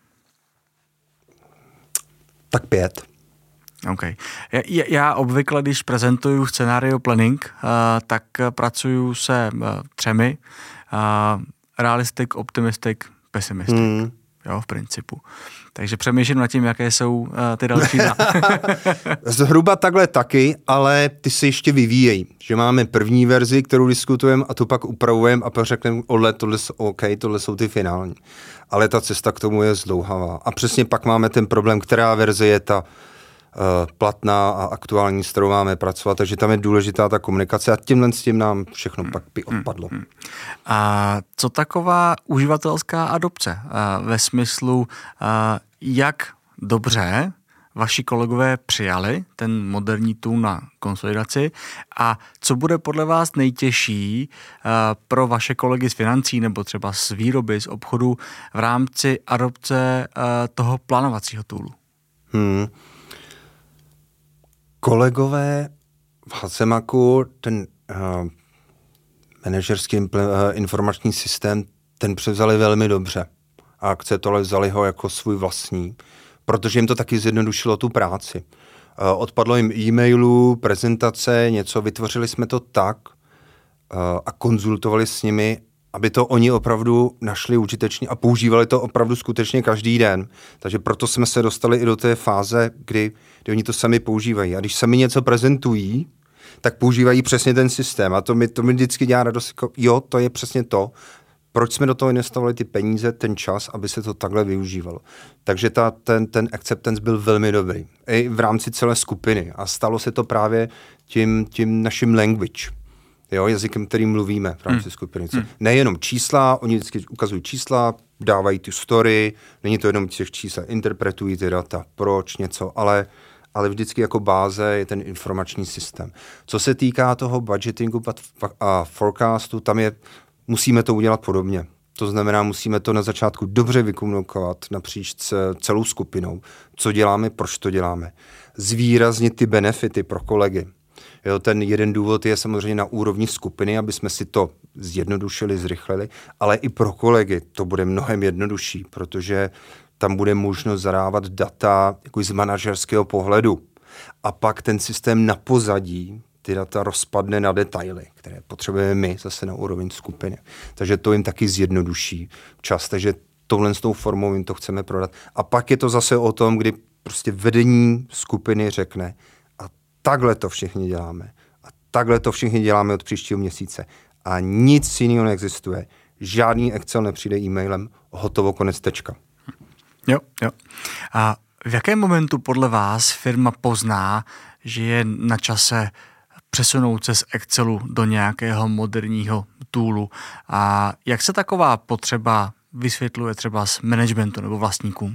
Speaker 2: Tak pět.
Speaker 1: OK. Já, já obvykle, když prezentuju scenario planning, uh, tak pracuju se uh, třemi. Uh, realistic, optimistic, pessimistic. Hmm. Jo, v principu. Takže přemýšlím nad tím, jaké jsou uh, ty další.
Speaker 2: Zhruba takhle taky, ale ty se ještě vyvíjejí. Že máme první verzi, kterou diskutujeme a tu pak upravujeme a pak řekneme, ole, tohle jsou OK, tohle jsou ty finální. Ale ta cesta k tomu je zdlouhavá. A přesně pak máme ten problém, která verze je ta uh, platná a aktuální, s kterou máme pracovat, takže tam je důležitá ta komunikace a tímhle s tím nám všechno hmm. pak by odpadlo. Hmm.
Speaker 1: A co taková uživatelská adopce? Uh, ve smyslu, uh, jak dobře vaši kolegové přijali ten moderní tool na konsolidaci a co bude podle vás nejtěžší uh, pro vaše kolegy z financí nebo třeba z výroby, z obchodu v rámci adopce uh, toho plánovacího toolu?
Speaker 2: Hmm. Kolegové v Hacemaku, ten uh, manažerský impl- uh, informační systém, ten převzali velmi dobře a akceptovali, vzali ho jako svůj vlastní, protože jim to taky zjednodušilo tu práci. Uh, odpadlo jim e-mailů, prezentace, něco, vytvořili jsme to tak uh, a konzultovali s nimi, aby to oni opravdu našli užitečně a používali to opravdu skutečně každý den. Takže proto jsme se dostali i do té fáze, kdy, kdy oni to sami používají. A když sami něco prezentují, tak používají přesně ten systém. A to mi, to mi vždycky dělá radost, jako, jo, to je přesně to. Proč jsme do toho investovali ty peníze, ten čas, aby se to takhle využívalo. Takže ta, ten, ten acceptance byl velmi dobrý. I v rámci celé skupiny. A stalo se to právě tím, tím naším language. Jo, jazykem, kterým mluvíme v rámci hmm. skupiny. Hmm. Nejenom čísla, oni vždycky ukazují čísla, dávají ty story, není to jenom těch čísel, interpretují ty data, proč, něco, ale, ale vždycky jako báze je ten informační systém. Co se týká toho budgetingu a forecastu, tam je, musíme to udělat podobně. To znamená, musíme to na začátku dobře vykomunikovat napříč celou skupinou. Co děláme, proč to děláme. Zvýraznit ty benefity pro kolegy. Jo, ten jeden důvod je samozřejmě na úrovni skupiny, aby jsme si to zjednodušili, zrychlili, ale i pro kolegy to bude mnohem jednodušší, protože tam bude možnost zadávat data jako z manažerského pohledu. A pak ten systém na pozadí ty data rozpadne na detaily, které potřebujeme my zase na úrovni skupiny. Takže to jim taky zjednoduší čas, takže touhle s tou formou jim to chceme prodat. A pak je to zase o tom, kdy prostě vedení skupiny řekne, takhle to všichni děláme. A takhle to všichni děláme od příštího měsíce. A nic jiného neexistuje. Žádný Excel nepřijde e-mailem, hotovo, konec, tečka.
Speaker 1: Jo, jo. A v jakém momentu podle vás firma pozná, že je na čase přesunout se z Excelu do nějakého moderního toolu? A jak se taková potřeba vysvětluje třeba z managementu nebo vlastníkům?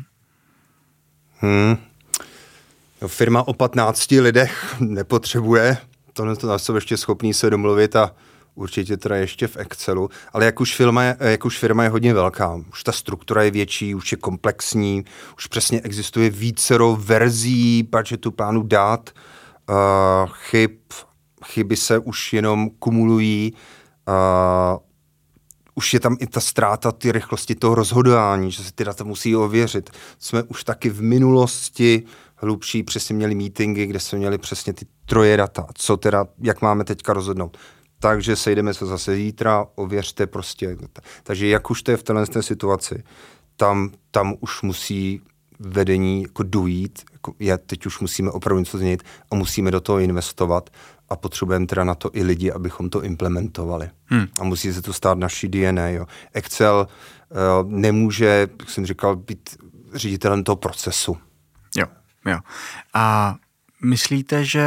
Speaker 2: Hmm. Firma o patnácti lidech nepotřebuje, to to jsou ještě schopní se domluvit a určitě teda ještě v Excelu, ale jak už, firma je, jak už firma je hodně velká, už ta struktura je větší, už je komplexní, už přesně existuje vícero verzí budgetu, plánu dát, uh, chyb, chyby se už jenom kumulují, uh, už je tam i ta ztráta ty rychlosti toho rozhodování, že se ty data musí ověřit. Jsme už taky v minulosti hlubší přesně měli meetingy, kde jsme měli přesně ty troje data, co teda, jak máme teďka rozhodnout. Takže sejdeme se zase zítra, ověřte prostě. Takže jak už to je v této situaci, tam, tam už musí vedení jako dojít, jako je, teď už musíme opravdu něco změnit a musíme do toho investovat a potřebujeme teda na to i lidi, abychom to implementovali. Hmm. A musí se to stát naší D N A. Jo. Excel uh, nemůže, jak jsem říkal, být ředitelem toho procesu.
Speaker 1: Jo, jo. A myslíte, že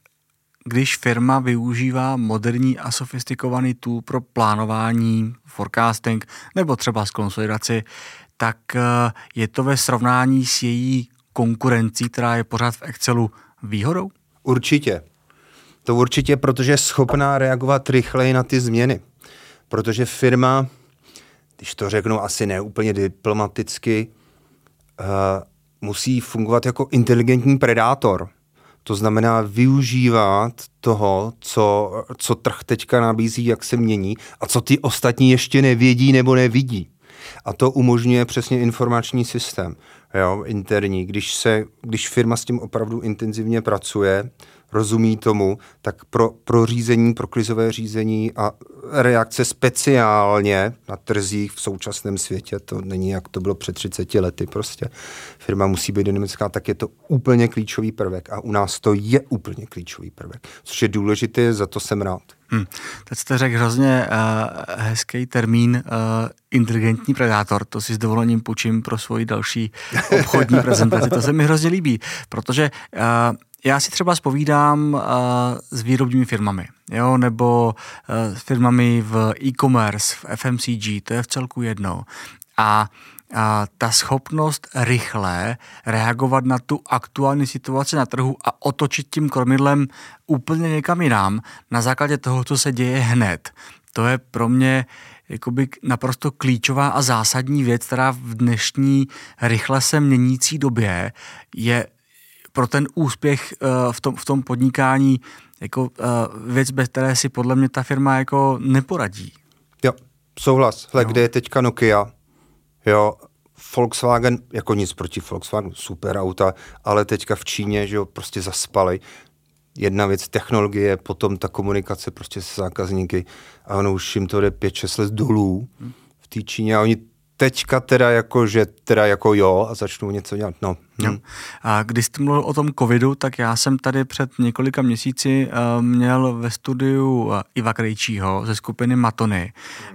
Speaker 1: když firma využívá moderní a sofistikovaný tool pro plánování, forecasting nebo třeba s konsolidaci, tak je to ve srovnání s její konkurencí, která je pořád v Excelu, výhodou?
Speaker 2: Určitě. To určitě, protože je schopná reagovat rychleji na ty změny. Protože firma, když to řeknu asi ne úplně diplomaticky, uh, musí fungovat jako inteligentní predátor. To znamená využívat toho, co, co trh teďka nabízí, jak se mění a co ty ostatní ještě nevědí nebo nevidí. A to umožňuje přesně informační systém, jo, interní. Když, se, když firma s tím opravdu intenzivně pracuje, rozumí tomu, tak pro, pro řízení, pro krizové řízení a reakce speciálně na trzích v současném světě, to není, jak to bylo před třiceti lety prostě. Firma musí být dynamická, tak je to úplně klíčový prvek a u nás to je úplně klíčový prvek, což je důležité, za to jsem rád.
Speaker 1: Hmm. Teď jste řekl hrozně uh, hezký termín uh, inteligentní predátor, to si s dovolením půjčím pro svoji další obchodní prezentaci, to se mi hrozně líbí, protože uh, já si třeba zpovídám uh, s výrobními firmami, jo, nebo uh, s firmami v e-commerce, v F M C G, to je v celku jedno. A a ta schopnost rychle reagovat na tu aktuální situaci na trhu a otočit tím kormidlem úplně někam jinam na základě toho, co se děje hned. To je pro mě jakoby naprosto klíčová a zásadní věc, která v dnešní rychle se měnící době je pro ten úspěch uh, v tom, v tom podnikání jako uh, věc, bez které si podle mě ta firma jako neporadí.
Speaker 2: Jo, souhlas. Hle, kde je teďka Nokia? Jo, Volkswagen, jako nic proti Volkswagenu, super auta, ale teďka v Číně, že jo, prostě zaspali. Jedna věc technologie, potom ta komunikace prostě se zákazníky a ono už jim to jde pět šest let dolů v té Číně a oni teďka teda jako, že teda jako jo a začnou něco dělat, no.
Speaker 1: Hm. A když jste mluvil o tom covidu, tak já jsem tady před několika měsíci uh, měl ve studiu uh, Iva Krejčího ze skupiny Matony.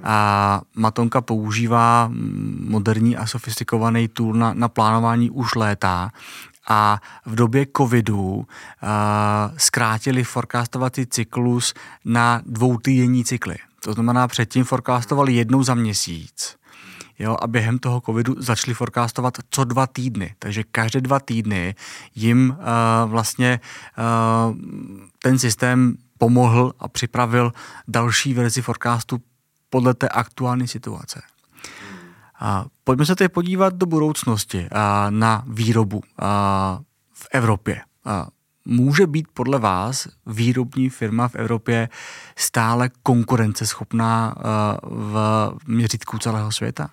Speaker 1: A Matonka používá moderní a sofistikovaný tool na, na plánování už léta. A v době covidu uh, zkrátili forecastovací cyklus na dvoutýdenní cykly. To znamená, předtím forecastovali jednou za měsíc. Jo, a během toho covidu začali forecastovat co dva týdny. Takže každé dva týdny jim uh, vlastně uh, ten systém pomohl a připravil další verzi forecastu podle té aktuální situace. Uh, pojďme se teď podívat do budoucnosti uh, na výrobu uh, v Evropě. Uh, může být podle vás výrobní firma v Evropě stále konkurenceschopná uh, v měřítku celého světa?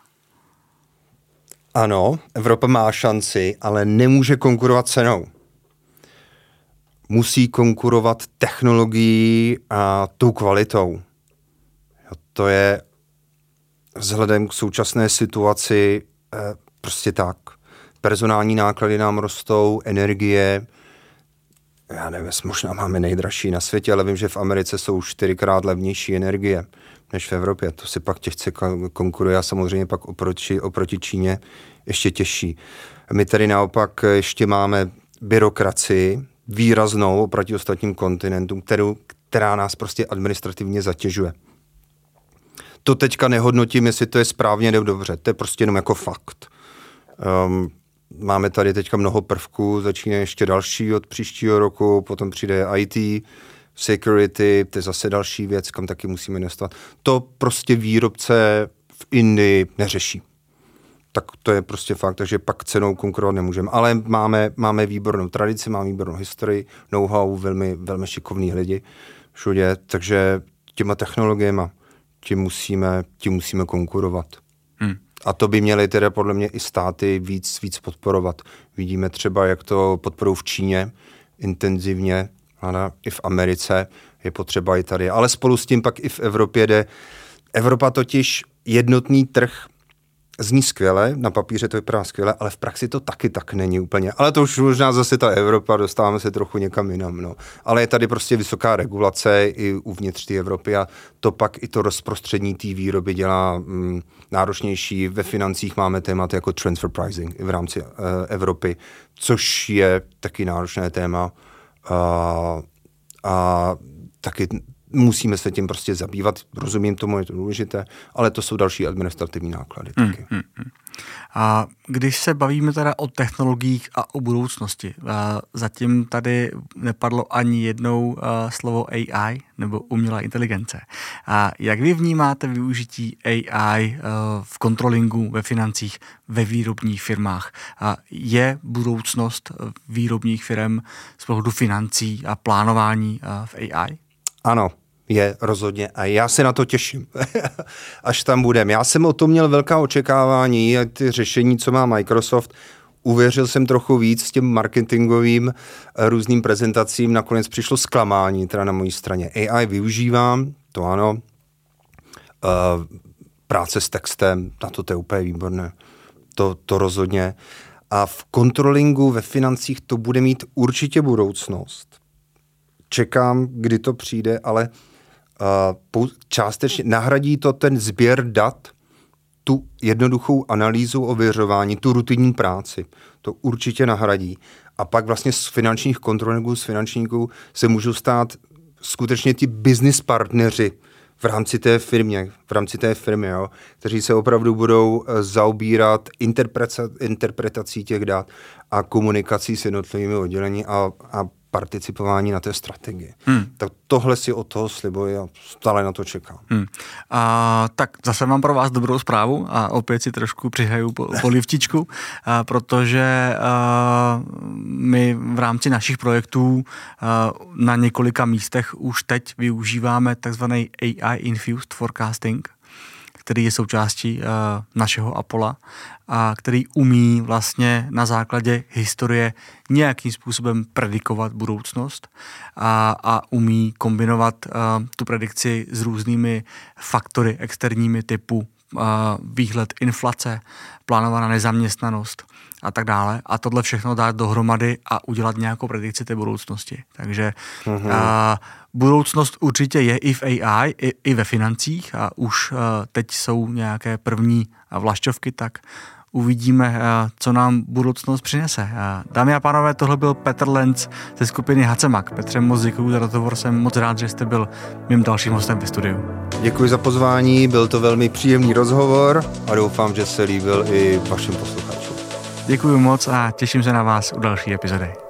Speaker 2: Ano, Evropa má šanci, ale nemůže konkurovat cenou. Musí konkurovat technologií a tou kvalitou. To je vzhledem k současné situaci eh, prostě tak. Personální náklady nám rostou, energie, já nevím, možná máme nejdražší na světě, ale vím, že v Americe jsou čtyřikrát levnější energie než v Evropě. To si pak těžce konkuruje a samozřejmě pak oproti, oproti Číně ještě těžší. My tady naopak ještě máme byrokracii výraznou oproti ostatním kontinentům, kterou, která nás prostě administrativně zatěžuje. To teďka nehodnotím, jestli to je správně nebo dobře. To je prostě jenom jako fakt. Um, máme tady teďka mnoho prvků, začíná ještě další od příštího roku, potom přijde I T, security, to je zase další věc, kam taky musíme investovat. To prostě výrobce v Indii neřeší. Tak to je prostě fakt, takže pak cenou konkurovat nemůžeme. Ale máme, máme výbornou tradici, máme výbornou historii, know-how, velmi, velmi šikovní lidi všude, takže těma technologiemi tím musíme, tím musíme konkurovat.
Speaker 1: Hmm.
Speaker 2: A to by měly tedy podle mě i státy víc, víc podporovat. Vidíme třeba, jak to podporují v Číně intenzivně, ano, i v Americe je potřeba i tady. Ale spolu s tím pak i v Evropě jde. Evropa totiž jednotný trh zní skvěle, na papíře to vypadá skvěle, ale v praxi to taky tak není úplně. Ale to už možná zase ta Evropa, dostáváme se trochu někam jinam. No. Ale je tady prostě vysoká regulace i uvnitř té Evropy a to pak i to rozprostřední té výroby dělá mm, náročnější. Ve financích máme témat jako transfer pricing i v rámci uh, Evropy, což je taky náročné téma uh, a taky musíme se tím prostě zabývat, rozumím tomu, je to důležité, ale to jsou další administrativní náklady taky. Mm, mm, mm.
Speaker 1: A když se bavíme teda o technologiích a o budoucnosti, zatím tady nepadlo ani jednou slovo A I nebo umělá inteligence. A jak vy vnímáte využití A I v kontrolingu, ve financích, ve výrobních firmách? A je budoucnost výrobních firm z pohledu financí a plánování v A I?
Speaker 2: Ano. Je rozhodně a já se na to těším, až tam budem. Já jsem o tom měl velká očekávání a ty řešení, co má Microsoft, uvěřil jsem trochu víc s tím marketingovým různým prezentacím, nakonec přišlo zklamání teda na mojí straně. A I využívám, to ano, uh, práce s textem, na to to je úplně výborné, to, to rozhodně. A v kontrolingu, ve financích to bude mít určitě budoucnost. Čekám, kdy to přijde, ale Uh, částečně nahradí to ten sběr dat, tu jednoduchou analýzu, ověřování, tu rutinní práci. To určitě nahradí. A pak vlastně z finančních kontrolníků, z finančníků se můžou stát skutečně ti business partneři v rámci té firmy, v rámci té firmy, jo, kteří se opravdu budou zaobírat interpretací těch dat a komunikací s jednotlivými oddělení a, a participování na té strategii. Hmm. Tak tohle si od toho slibuji a stále na to čekám. Hmm.
Speaker 1: A, tak zase mám pro vás dobrou zprávu a opět si trošku přihraju po, po livtičku, a, protože a, my v rámci našich projektů a, na několika místech už teď využíváme takzvaný A I-infused forecasting, který je součástí uh, našeho Apollo a který umí vlastně na základě historie nějakým způsobem predikovat budoucnost a, a umí kombinovat uh, tu predikci s různými faktory externími typu uh, výhled inflace, plánovaná nezaměstnanost a tak dále. A tohle všechno dát dohromady a udělat nějakou predikci té budoucnosti. Takže uh, budoucnost určitě je i v A I, i, i ve financích a už uh, teď jsou nějaké první vlašťovky, tak uvidíme, uh, co nám budoucnost přinese. Uh, dámy a pánové, tohle byl Petr Lenc ze skupiny Hacemak. Petře, moc děkuju za rozhovor, jsem moc rád, že jste byl mým dalším hostem ve studiu.
Speaker 2: Děkuji za pozvání, byl to velmi příjemný rozhovor a doufám, že se líbil i vašim posluchačům.
Speaker 1: Děkuji moc a těším se na vás u další epizody.